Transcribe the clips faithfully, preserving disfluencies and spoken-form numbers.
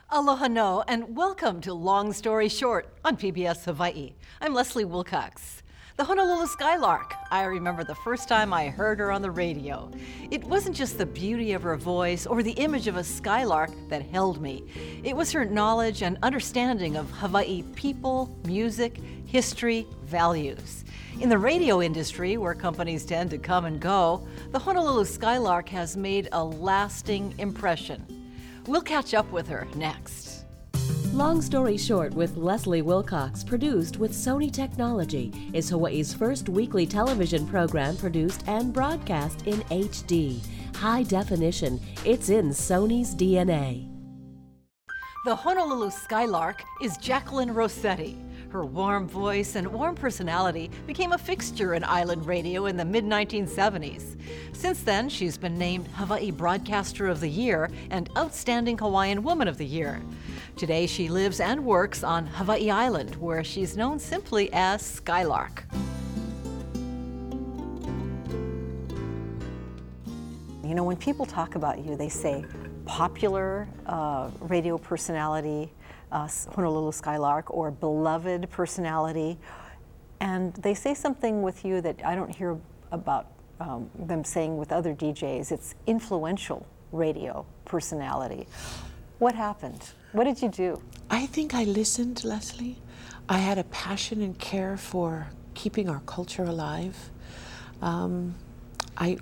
Aloha no, and welcome to Long Story Short on P B S Hawaii. I'm Leslie Wilcox. The Honolulu Skylark. I remember the first time I heard her on the radio. It wasn't just the beauty of her voice or the image of a skylark that held me. It was her knowledge and understanding of Hawaii people, music, history, values. In the radio industry, where companies tend to come and go, the Honolulu Skylark has made a lasting impression. We'll catch up with her next. Long Story Short with Leslie Wilcox, produced with Sony Technology, is Hawaii's first weekly television program produced and broadcast in H D. High definition, it's in Sony's D N A. The Honolulu Skylark is Jacqueline Rossetti. Her warm voice and warm personality became a fixture in island radio in the mid nineteen seventies. Since then, she's been named Hawaii Broadcaster of the Year and Outstanding Hawaiian Woman of the Year. Today, she lives and works on Hawaii Island, where she's known simply as Skylark. You know, when people talk about you, they say popular uh, radio personality, uh, Honolulu Skylark, or beloved personality, and they say something with you that I don't hear about um, them saying with other D Js. It's influential radio personality. What happened? What did you do? I think I listened, Leslie. I had a passion and care for keeping our culture alive. Um, I,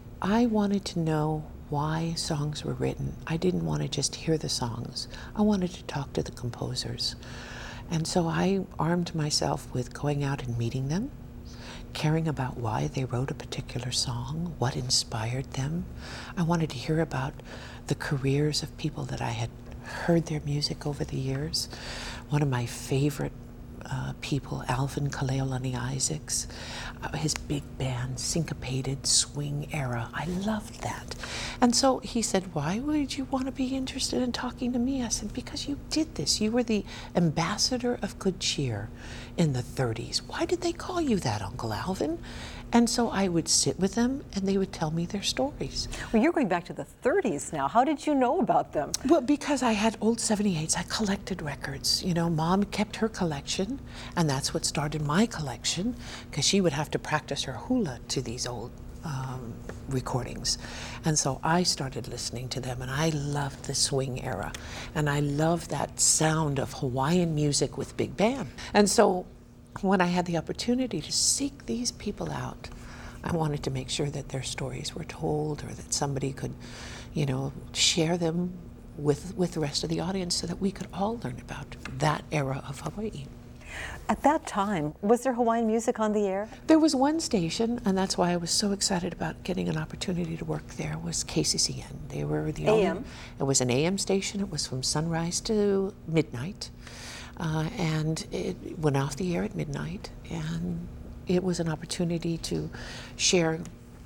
I wanted to know why songs were written. I didn't want to just hear the songs. I wanted to talk to the composers. And so I armed myself with going out and meeting them, caring about why they wrote a particular song, what inspired them. I wanted to hear about the careers of people that I had heard their music over the years. One of my favorite uh, people, Alvin Kaleolani Isaacs, uh, his big band, syncopated swing era. I loved that. And so he said, why would you want to be interested in talking to me? I said, because you did this. You were the ambassador of good cheer in the thirties. Why did they call you that, Uncle Alvin? And so I would sit with them and they would tell me their stories. Well, you're going back to the thirties now. How did you know about them? Well, because I had old seventy-eights. I collected records. You know, Mom kept her collection, and that's what started my collection, because she would have to practice her hula to these old um, recordings. And so I started listening to them, and I loved the swing era. And I loved that sound of Hawaiian music with big band. And so when I had the opportunity to seek these people out, I wanted to make sure that their stories were told, or that somebody could, you know, share them with, with the rest of the audience so that we could all learn about that era of Hawaii. At that time, was there Hawaiian music on the air? There was one station, and that's why I was so excited about getting an opportunity to work there, was K C C N. They were the A M? only, it was an A M station. It was from sunrise to midnight. Uh, and it went off the air at midnight, and it was an opportunity to share.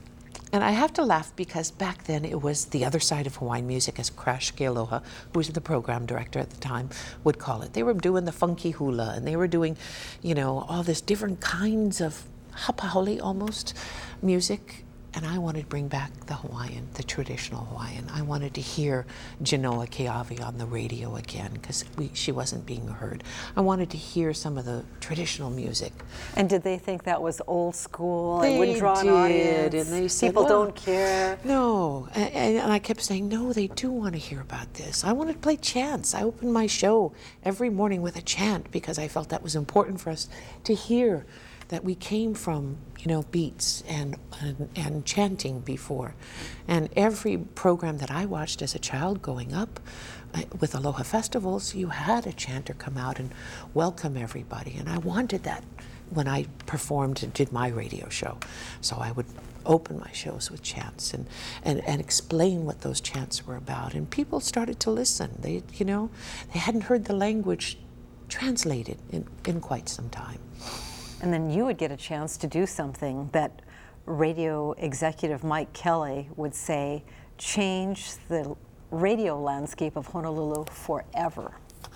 And I have to laugh because back then it was the other side of Hawaiian music, as Crash Kealoha, who was the program director at the time, would call it. They were doing the funky hula, and they were doing, you know, all this different kinds of hapaole almost music. And I wanted to bring back the Hawaiian, the traditional Hawaiian. I wanted to hear Genoa Keawe on the radio again, because she wasn't being heard. I wanted to hear some of the traditional music. And did they think that was old school They and wouldn't draw did, an audience? and they said, people well, don't care. No, and, and I kept saying, no, they do want to hear about this. I wanted to play chants. I opened my show every morning with a chant because I felt that was important for us to hear, that we came from, you know, beats and, and and chanting before. And every program that I watched as a child growing up, uh, with Aloha festivals, you had a chanter come out and welcome everybody. And I wanted that when I performed and did my radio show. So I would open my shows with chants and, and, and explain what those chants were about. And people started to listen. They, you know, they hadn't heard the language translated in, in quite some time. And then you would get a chance to do something that radio executive Mike Kelly would say changed the radio landscape of Honolulu forever.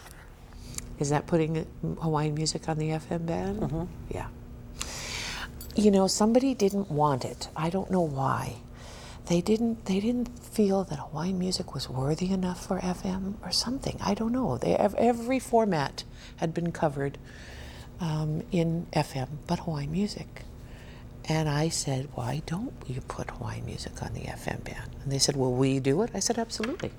Is that putting Hawaiian music on the F M band? Mm-hmm. Yeah. You know, somebody didn't want it. I don't know why. they didn't they didn't feel that Hawaiian music was worthy enough for F M or something. I don't know. They, every format had been covered um, in F M but Hawaiian music. And I said, why don't you put Hawaiian music on the F M band? And they said, well, will you do it? I said, absolutely.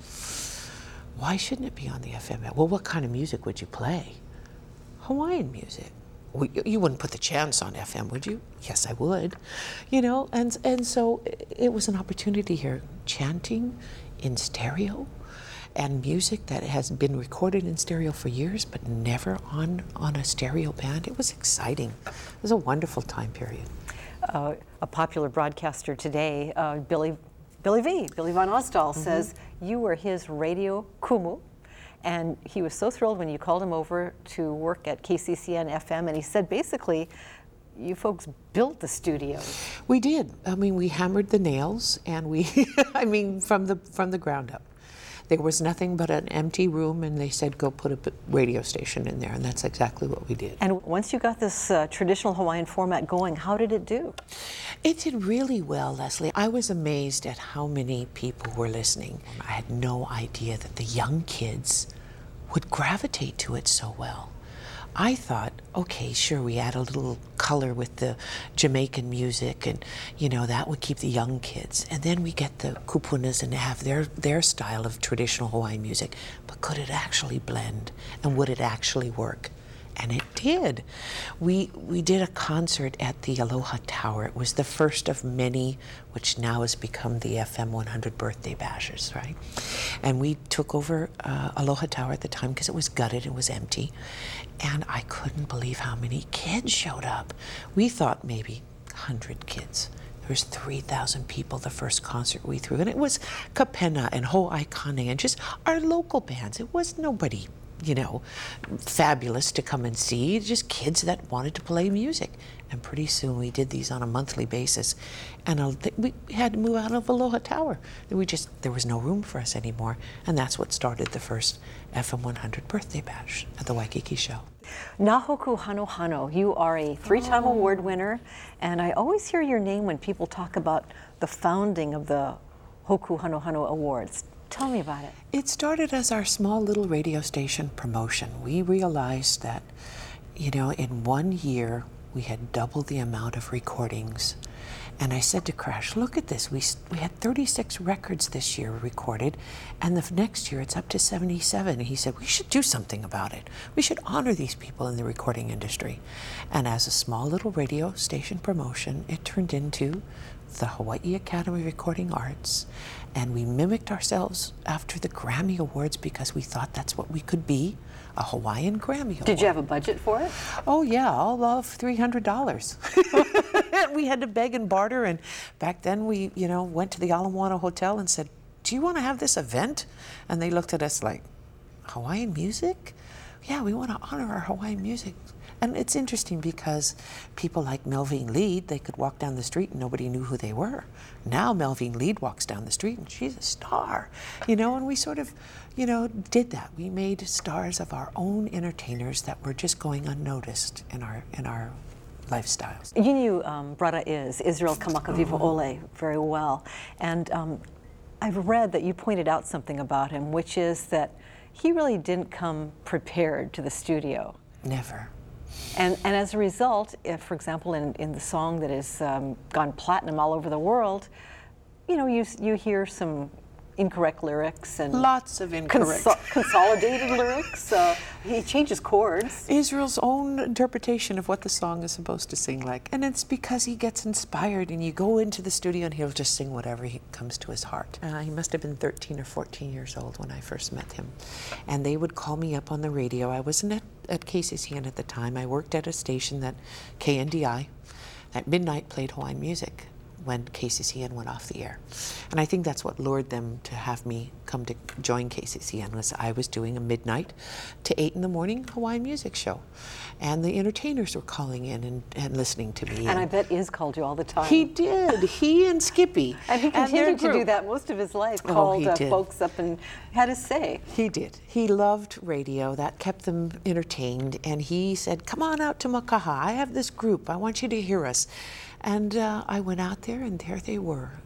Why shouldn't it be on the F M band? Well, what kind of music would you play? Hawaiian music. Well, you wouldn't put the chants on F M, would you? Yes, I would. You know, and and so it was an opportunity here, chanting in stereo, and music that has been recorded in stereo for years, but never on on a stereo band. It was exciting. It was a wonderful time period. Uh, a popular broadcaster today, uh, Billy Billy V, Billy Von Osdal, mm-hmm. says you were his radio kumu. And he was so thrilled when you called him over to work at K C C N F M, and he said basically, you folks built the studio. We did. I mean, we hammered the nails, and we, I mean, from the from the ground up. There was nothing but an empty room, and they said, go put a radio station in there, and that's exactly what we did. And once you got this uh, traditional Hawaiian format going, how did it do? It did really well, Leslie. I was amazed at how many people were listening. I had no idea that the young kids would gravitate to it so well. I thought, okay, sure, we add a little color with the Jamaican music, and you know that would keep the young kids. And then we get the kupunas and have their their style of traditional Hawaiian music. But could it actually blend, and would it actually work? And it did. We we did a concert at the Aloha Tower. It was the first of many, which now has become the F M one hundred birthday bashes, right? And we took over uh, Aloha Tower at the time because it was gutted, it was empty. And I couldn't believe how many kids showed up. We thought maybe one hundred kids. There was three thousand people the first concert we threw. And it was Kapena and Ho'aikane and just our local bands. It was nobody, you know, fabulous to come and see, just kids that wanted to play music. And pretty soon we did these on a monthly basis. And uh, we had to move out of Aloha Tower. We just, there was no room for us anymore. And that's what started the first F M one hundred birthday bash at the Waikiki Show. Nahoku Hano Hano, you are a three-time oh. award winner. And I always hear your name when people talk about the founding of the Hoku Hano Hano Awards. Tell me about it. It started as our small little radio station promotion. We realized that, you know, in one year, we had doubled the amount of recordings. And I said to Crash, look at this. We, we had thirty-six records this year recorded, and the next year it's up to seventy-seven. And he said, we should do something about it. We should honor these people in the recording industry. And as a small little radio station promotion, it turned into the Hawaii Academy of Recording Arts, and we mimicked ourselves after the Grammy Awards because we thought that's what we could be, a Hawaiian Grammy Award. Did you have a budget for it? Oh yeah, all of three hundred dollars. We had to beg and barter, and back then we, you know, went to the Ala Moana Hotel and said, do you want to have this event? And they looked at us like, Hawaiian music? Yeah, we want to honor our Hawaiian music. And it's interesting because people like Melvin Lead, they could walk down the street and nobody knew who they were. Now Melvin Lead walks down the street and she's a star, you know, and we sort of, you know, did that. We made stars of our own entertainers that were just going unnoticed in our in our lifestyles. You knew um, Brada is, Israel Kamakawiwo Ole, very well. And um, I've read that you pointed out something about him, which is that he really didn't come prepared to the studio. Never. And, and as a result, if, for example, in, in the song that has um, gone platinum all over the world, you know, you, you hear some incorrect lyrics and lots of incorrect conso consolidated lyrics. Uh, he changes chords. Israel's own interpretation of what the song is supposed to sing like, and it's because he gets inspired. And you go into the studio and he'll just sing whatever he comes to his heart. Uh, he must have been thirteen or fourteen years old when I first met him, and they would call me up on the radio. I wasn't at, at K C C N at the time. I worked at a station that K N D I at midnight played Hawaiian music when K C C N went off the air. And I think that's what lured them to have me come to join K C C N, was I was doing a midnight to eight in the morning Hawaiian music show. And the entertainers were calling in and, and listening to me. And, and I bet Iz called you all the time. He did, he and Skippy. And he continued to do that most of his life, called oh, uh, folks up and had his say. He did. He loved radio. That kept them entertained. And he said, come on out to Makaha. I have this group. I want you to hear us. And uh, I went out there, and there they were,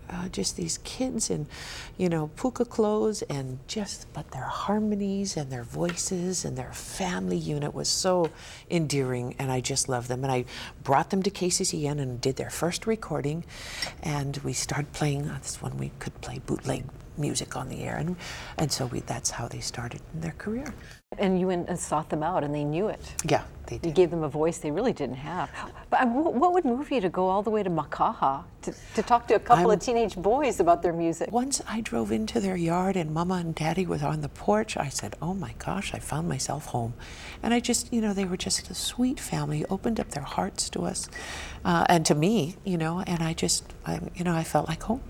uh, just these kids in, you know, puka clothes, and just, but their harmonies and their voices and their family unit was so endearing, and I just loved them. And I brought them to K C C N and did their first recording, and we started playing, uh, this one we could play bootleg music on the air, and and so we, that's how they started in their career. And you went and sought them out, and they knew it. Yeah, they did. You gave them a voice they really didn't have. But um, wh- what would move you to go all the way to Makaha to, to talk to a couple I'm, of teenage boys about their music? Once I drove into their yard and Mama and Daddy was on the porch, I said, oh my gosh, I found myself home. And I just, you know, they were just a sweet family, opened up their hearts to us uh, and to me, you know, and I just, I, you know, I felt like home.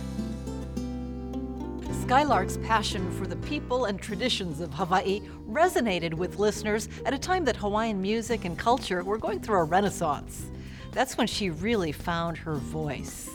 Skylark's passion for the people and traditions of Hawaii resonated with listeners at a time that Hawaiian music and culture were going through a renaissance. That's when she really found her voice.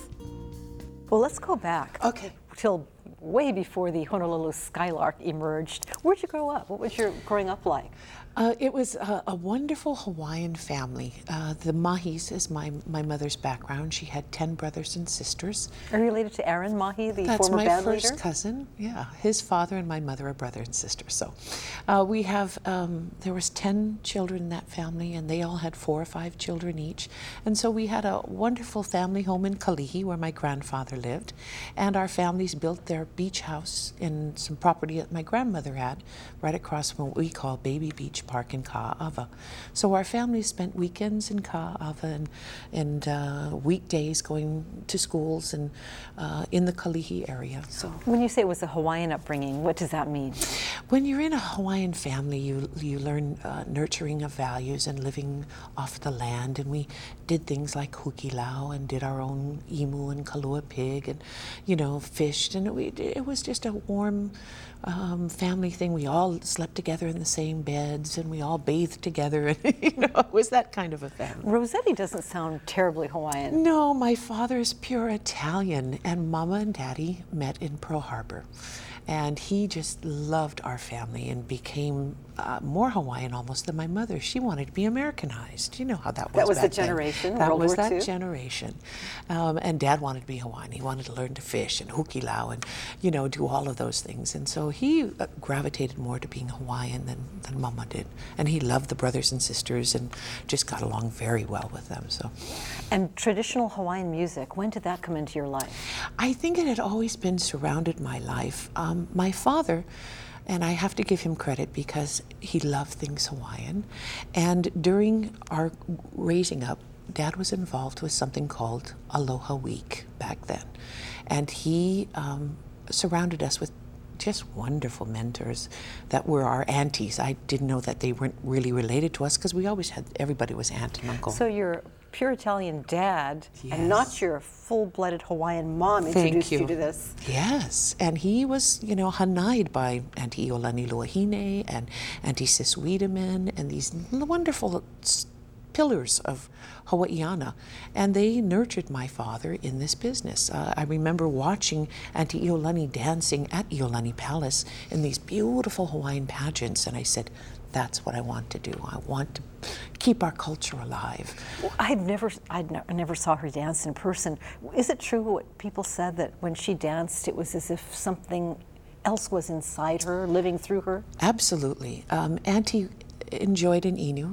Well, let's go back. Okay. Till way before the Honolulu Skylark emerged. Where'd you grow up? What was your growing up like? Uh, it was a, a wonderful Hawaiian family. Uh, the Mahis is my, my mother's background. She had ten brothers and sisters. Are you related to Aaron Mahi, the That's former my band first leader? cousin. Yeah, his father and my mother are brother and sister. So uh, we have, um, there was ten children in that family, and they all had four or five children each. And so we had a wonderful family home in Kalihi, where my grandfather lived. And our families built their beach house in some property that my grandmother had, right across from what we call Baby Beach Park in Ka'ava. So our family spent weekends in Ka'ava and, and uh, weekdays going to schools and uh, in the Kalihi area. So When you say it was a Hawaiian upbringing, what does that mean? when you're in a Hawaiian family, you you learn uh, nurturing of values and living off the land. And we did things like hukilau and did our own imu and kalua pig, and you know, fished. And it, it was just a warm um, family thing. We all slept together in the same beds, and we all bathed together. And you know, it was that kind of a family. Rossetti doesn't sound terribly Hawaiian. No, my father's pure Italian, and Mama and Daddy met in Pearl Harbor. And he just loved our family and became uh, more Hawaiian almost than my mother. She wanted to be Americanized. You know how that was. That was the back then. generation, That World was War that Two. generation. Um, and Dad wanted to be Hawaiian. He wanted to learn to fish and hukilau and, you know, do all of those things. And so he uh, gravitated more to being Hawaiian than, than Mama did. And he loved the brothers and sisters and just got along very well with them. So. And traditional Hawaiian music, when did that come into your life? I think it had always been surrounded my life. Um, my father, and I have to give him credit because he loved things Hawaiian, and during our raising up, Dad was involved with something called Aloha Week back then. And he um, surrounded us with just wonderful mentors that were our aunties. I didn't know that they weren't really related to us because we always had, everybody was aunt and uncle. So your pure Italian dad Yes. and not your full-blooded Hawaiian mom Thank introduced you. you. to this. Yes, and he was, you know, hanai'd by Auntie Iolani Luahine and Auntie Sis Wiedemann and these wonderful s- pillars of Hawaiiana, and they nurtured my father in this business. Uh, I remember watching Auntie Iolani dancing at Iolani Palace in these beautiful Hawaiian pageants, and I said, that's what I want to do. I want to keep our culture alive. Well, I'd never, I'd ne- never saw her dance in person. Is it true what people said, that when she danced, it was as if something else was inside her, living through her? Absolutely. Um, Auntie enjoyed an inu.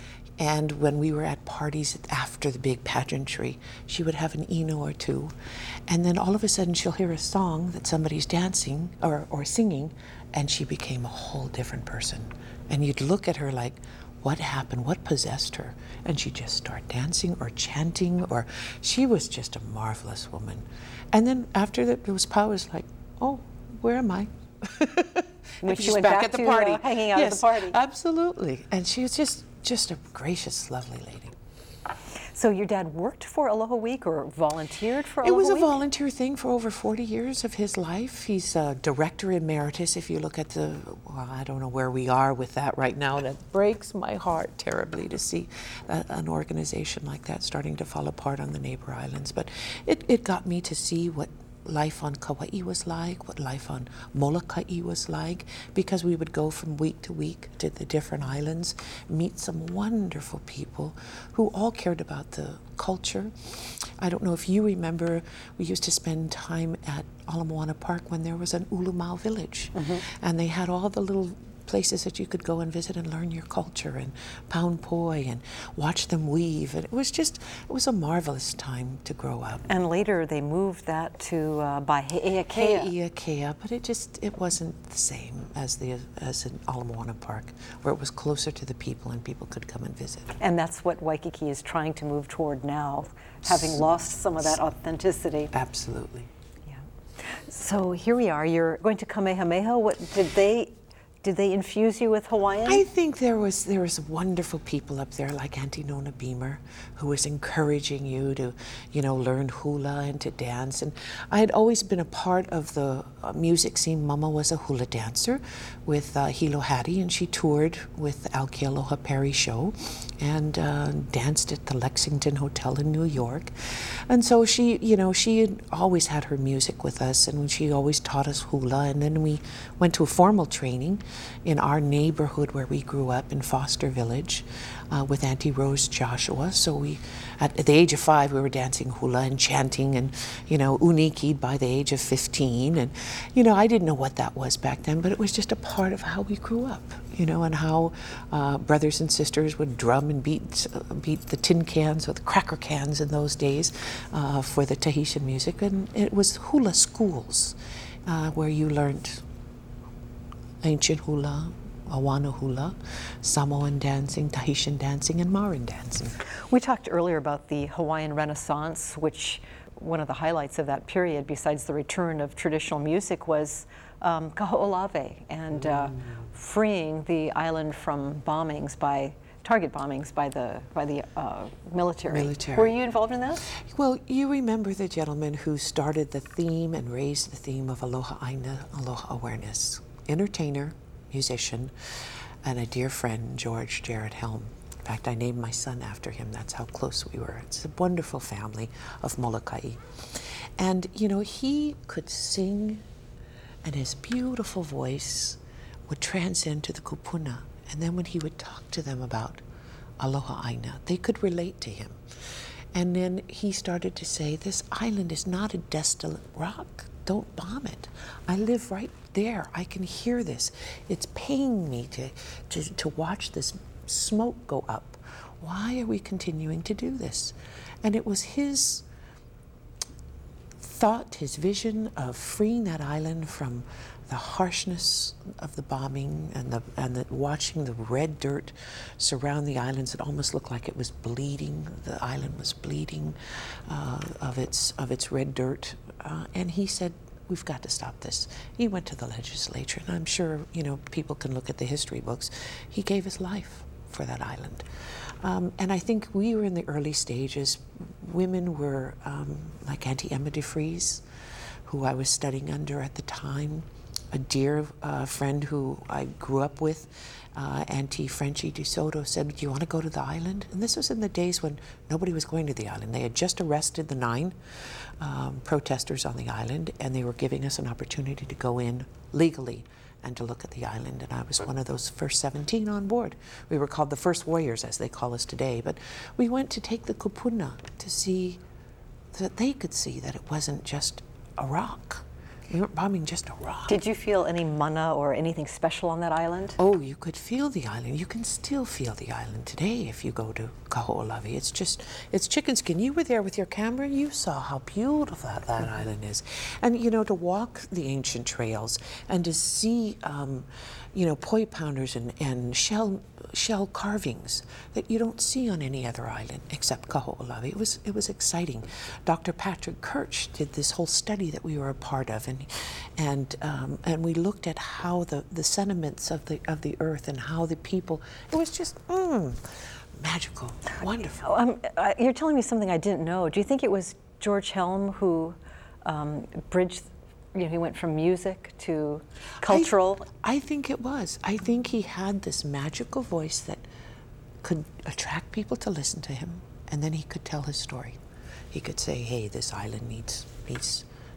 And when we were at parties after the big pageantry, she would have an inu or two. And then all of a sudden she'll hear a song that somebody's dancing or, or singing, and she became a whole different person. And you'd look at her like, what happened? What possessed her? And she'd just start dancing or chanting, or she was just a marvelous woman. And then after that, it was power was like, oh, where am I? When She's she went back back at the to, party. uh, hanging out at Yes, the party. absolutely. And she was just just a gracious, lovely lady. So your dad worked for Aloha Week or volunteered for It Aloha was a Week? volunteer thing for over forty years of his life. He's a director emeritus. If you look at the, well, I don't know where we are with that right now. That breaks my heart terribly to see a, an organization like that starting to fall apart on the neighbor islands. But it, it got me to see what life on Kauai was like, what life on Molokai was like, because we would go from week to week to the different islands, meet some wonderful people who all cared about the culture. I don't know if you remember, we used to spend time at Ala Moana Park when there was an Ulumau village, mm-hmm. and they had all the little places that you could go and visit and learn your culture, and pound poi and watch them weave, and it was just, it was a marvelous time to grow up. And later they moved that to uh, by Heiakea. Heiakea, but it just, it wasn't the same as the as in Ala Moana Park, where it was closer to the people and people could come and visit. And that's what Waikiki is trying to move toward now, having lost some of that authenticity. Absolutely. Yeah. So here we are, you're going to Kamehameha. What did they Did they infuse you with Hawaiian? I think there was there was wonderful people up there like Auntie Nona Beamer, who was encouraging you to, you know, learn hula and to dance. And I had always been a part of the uh, music scene. Mama was a hula dancer with uh, Hilo Hattie, and she toured with the Alkealoha Perry show and uh, danced at the Lexington Hotel in New York. And so she, you know, she had always had her music with us, and she always taught us hula. And then we went to a formal training in our neighborhood where we grew up in Foster Village uh, with Auntie Rose Joshua. So we, at, at the age of five, we were dancing hula and chanting and, you know, uniki'd by the age of fifteen. And, you know, I didn't know what that was back then, but it was just a part of how we grew up, you know, and how uh, brothers and sisters would drum and beat, uh, beat the tin cans or the cracker cans in those days uh, for the Tahitian music. And it was hula schools uh, where you learned ancient hula, Awana hula, Samoan dancing, Tahitian dancing, and Marin dancing. We talked earlier about the Hawaiian Renaissance, which one of the highlights of that period, besides the return of traditional music, was um, Kaho'olawe and uh, freeing the island from bombings by target bombings by the by the uh, military. military. Were you involved in that? Well, you remember the gentleman who started the theme and raised the theme of Aloha Aina, Aloha Awareness. Entertainer, musician, and a dear friend, George Jared Helm. In fact, I named my son after him. That's how close we were. It's a wonderful family of Molokai. And, you know, he could sing, and his beautiful voice would transcend to the kupuna. And then when he would talk to them about Aloha Aina, they could relate to him. And then he started to say, this island is not a desolate rock. Don't bomb it. I live right there. I can hear this. It's paying me to, to, to watch this smoke go up. Why are we continuing to do this? And it was his thought, his vision of freeing that island from the harshness of the bombing and the and the watching the red dirt surround the islands. It almost looked like it was bleeding. The island was bleeding uh, of its of its red dirt. Uh, and he said, we've got to stop this. He went to the legislature, and I'm sure, you know, people can look at the history books. He gave his life for that island. Um, and I think we were in the early stages. Women were um, like Auntie Emma DeFries, who I was studying under at the time, a dear uh, friend who I grew up with, uh, Auntie Frenchie DeSoto, said, do you want to go to the island? And this was in the days when nobody was going to the island. They had just arrested the nine um, protesters on the island, and they were giving us an opportunity to go in legally and to look at the island. And I was one of those first seventeen on board. We were called the First Warriors, as they call us today. But we went to take the kupuna to see that they could see that it wasn't just a rock. We weren't bombing just a rock. Did you feel any mana or anything special on that island? Oh, you could feel the island. You can still feel the island today if you go to Kaho'olawe. It's just, it's chicken skin. You were there with your camera. You saw how beautiful that, that island is. And, you know, to walk the ancient trails and to see, um, you know, poi pounders and, and shell shell carvings that you don't see on any other island except Kaho'olawe. It was it was exciting. Doctor Patrick Kirch did this whole study that we were a part of, and and um, and we looked at how the, the sentiments of the of the earth and how the people. It was just mm, magical, wonderful. Um, uh, you're telling me something I didn't know. Do you think it was George Helm who um, bridged? You know, he went from music to cultural. I, I think it was. I think he had this magical voice that could attract people to listen to him, and then he could tell his story. He could say, "Hey, this island needs needs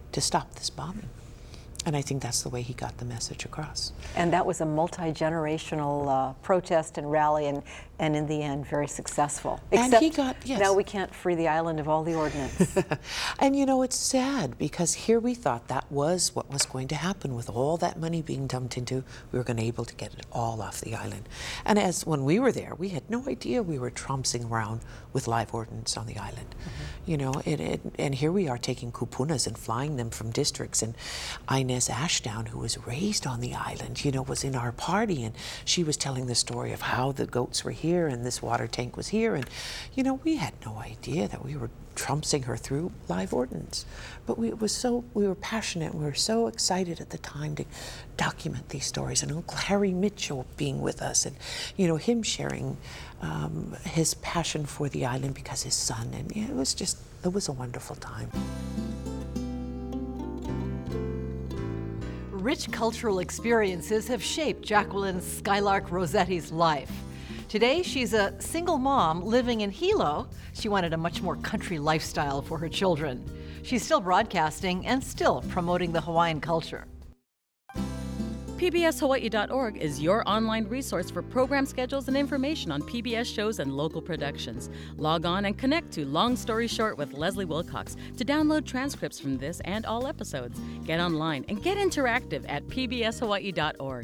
to stop this bombing. And I think that's the way he got the message across. And that was a multi-generational uh, protest and rally, and, and in the end, very successful. And Except he got, yes. now we can't free the island of all the ordnance. And you know, it's sad because here we thought that was what was going to happen with all that money being dumped into, we were going to be able to get it all off the island. And as when we were there, we had no idea we were trompsing around with live ordnance on the island. Mm-hmm. You know, it, it, and here we are taking kupunas and flying them from districts. And Inez Ashdown, who was raised on the island, you know, was in our party, and she was telling the story of how the goats were here and this water tank was here. And, you know, we had no idea that we were trumpsing her through live ordnance. But we it was so we were passionate, we were so excited at the time to document these stories, and Uncle Harry Mitchell being with us, and you know, him sharing um, his passion for the island because his son, and yeah, it was just it was a wonderful time. Rich cultural experiences have shaped Jacqueline Skylark Rossetti's life. Today, she's a single mom living in Hilo. She wanted a much more country lifestyle for her children. She's still broadcasting and still promoting the Hawaiian culture. P B S Hawaii dot org is your online resource for program schedules and information on P B S shows and local productions. Log on and connect to Long Story Short with Leslie Wilcox to download transcripts from this and all episodes. Get online and get interactive at P B S Hawaii dot org.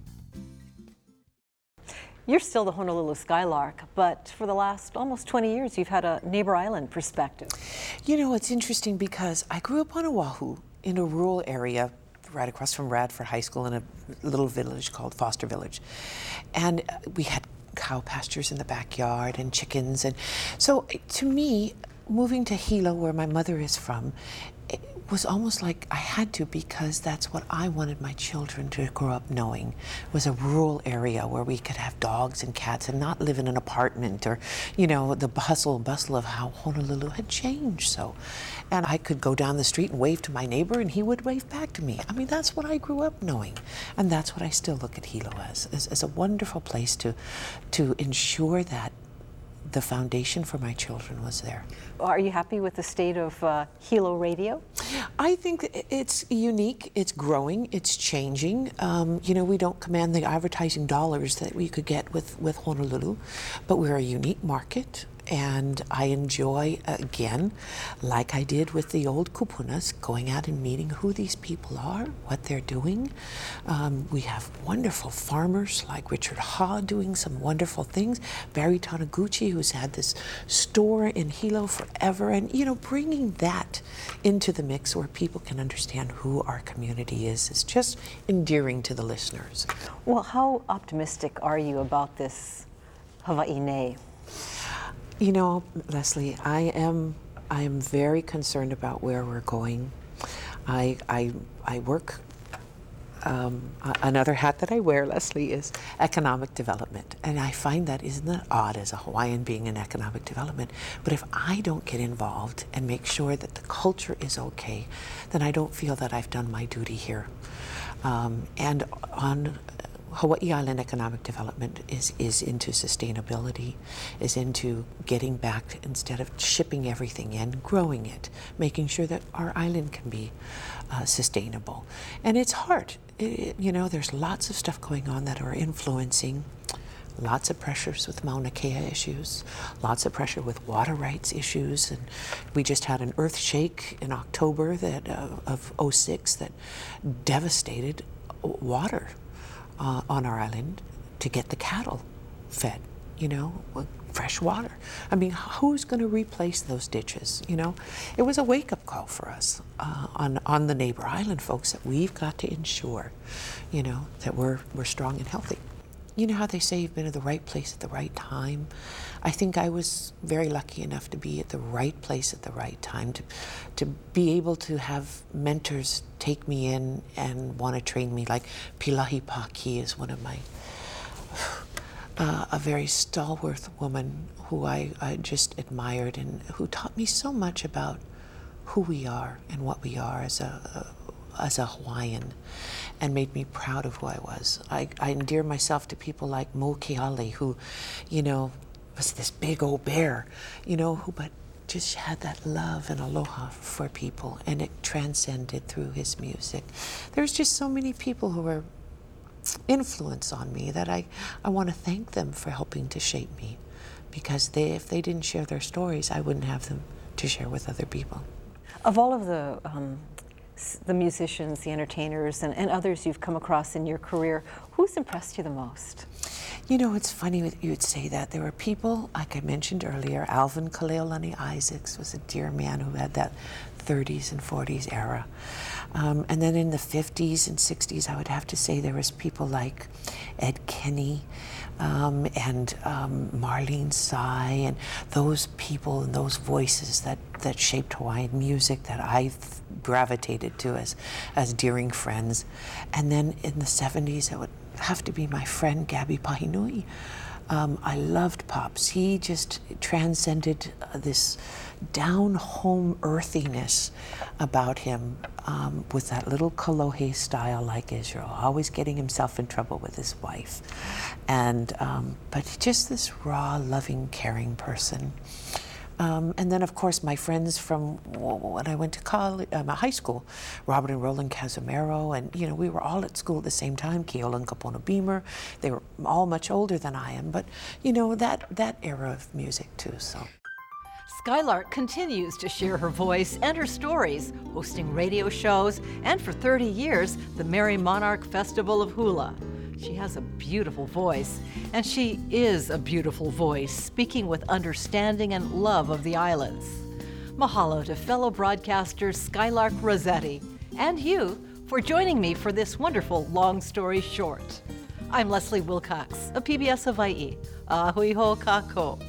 You're still the Honolulu Skylark, but for the last almost twenty years, you've had a neighbor island perspective. You know, it's interesting because I grew up on Oahu in a rural area right across from Radford High School in a little village called Foster Village. And we had cow pastures in the backyard and chickens. And so to me, moving to Hilo, where my mother is from, it was almost like I had to, because that's what I wanted my children to grow up knowing, was a rural area where we could have dogs and cats and not live in an apartment, or, you know, the hustle and bustle of how Honolulu had changed. So, and I could go down the street and wave to my neighbor and he would wave back to me. I mean, that's what I grew up knowing. And that's what I still look at Hilo as, as, as a wonderful place to, to ensure that the foundation for my children was there. Are you happy with the state of uh, Hilo radio? I think it's unique, it's growing, it's changing. Um, you know, we don't command the advertising dollars that we could get with, with Honolulu, but we're a unique market. And I enjoy, again, like I did with the old kupunas, going out and meeting who these people are, what they're doing. Um, we have wonderful farmers like Richard Ha doing some wonderful things. Barry Taniguchi, who's had this store in Hilo forever, and you know, bringing that into the mix where people can understand who our community is is just endearing to the listeners. Well, how optimistic are you about this Hawaii Nei? You know, Leslie, I am I am very concerned about where we're going. I I I work. Um, another hat that I wear, Leslie, is economic development, and I find that isn't that odd as a Hawaiian being in economic development. But if I don't get involved and make sure that the culture is okay, then I don't feel that I've done my duty here. Um, and on Hawaii Island economic development is, is into sustainability, is into getting back, instead of shipping everything in, growing it, making sure that our island can be uh, sustainable. And it's hard. It, it, you know, there's lots of stuff going on that are influencing, lots of pressures with Mauna Kea issues, lots of pressure with water rights issues. And we just had an earth shake in October that uh, of oh six that devastated water Uh, on our island to get the cattle fed, you know, with fresh water. I mean, who's going to replace those ditches, you know? It was a wake-up call for us uh, on, on the neighbor island folks, that we've got to ensure, you know, that we're, we're strong and healthy. You know how they say you've been at the right place at the right time? I think I was very lucky enough to be at the right place at the right time, to, to be able to have mentors take me in and want to train me, like Pilahi Paki is one of my, uh, a very stalwart woman who I, I just admired, and who taught me so much about who we are and what we are as a, a as a Hawaiian, and made me proud of who I was. I, I endear myself to people like Mo Keale, who, you know, was this big old bear, you know, who, but just had that love and aloha for people, and it transcended through his music. There's just so many people who were influence on me that I, I want to thank them for helping to shape me, because they, if they didn't share their stories, I wouldn't have them to share with other people. Of all of the um, the musicians, the entertainers, and, and others you've come across in your career, who's impressed you the most? You know, it's funny that you would say that. There were people, like I mentioned earlier, Alvin Kaleolani Isaacs was a dear man who had that thirties and forties era. Um, and then in the fifties and sixties, I would have to say there was people like Ed Kenny um, and um, Marlene Sy, and those people and those voices that, that shaped Hawaiian music that I gravitated to as, as dearing friends. And then in the seventies, it would have to be my friend Gabby Pahinui. Um, I loved Pops. He just transcended uh, this down-home earthiness about him um, with that little Kalohe style like Israel, always getting himself in trouble with his wife. And, um, but just this raw, loving, caring person. Um, and then, of course, my friends from when I went to college, um, high school, Robert and Roland Casimiro, and, you know, we were all at school at the same time, Keola and Kapona Beamer. They were all much older than I am, but, you know, that, that era of music, too, so. Skylark continues to share her voice and her stories, hosting radio shows, and for thirty years, the Merry Monarch Festival of Hula. She has a beautiful voice, and she is a beautiful voice, speaking with understanding and love of the islands. Mahalo to fellow broadcaster Skylark Rossetti, and you for joining me for this wonderful long story short. I'm Leslie Wilcox of P B S Hawaii. Ahui ho kako.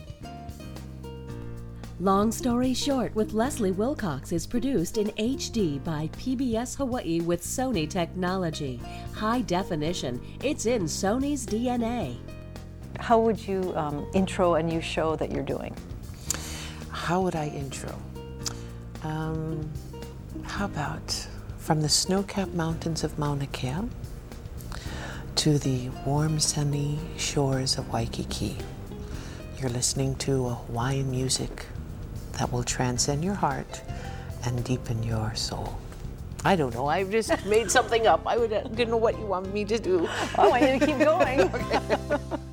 Long Story Short with Leslie Wilcox is produced in H D by P B S Hawaii with Sony Technology. High definition, it's in Sony's D N A. How would you um, intro a new show that you're doing? How would I intro? Um, how about from the snow-capped mountains of Mauna Kea to the warm, sunny shores of Waikiki. You're listening to a Hawaiian music that will transcend your heart and deepen your soul. I don't know, I've just made something up. I would, didn't know what you want me to do. I want you to keep going.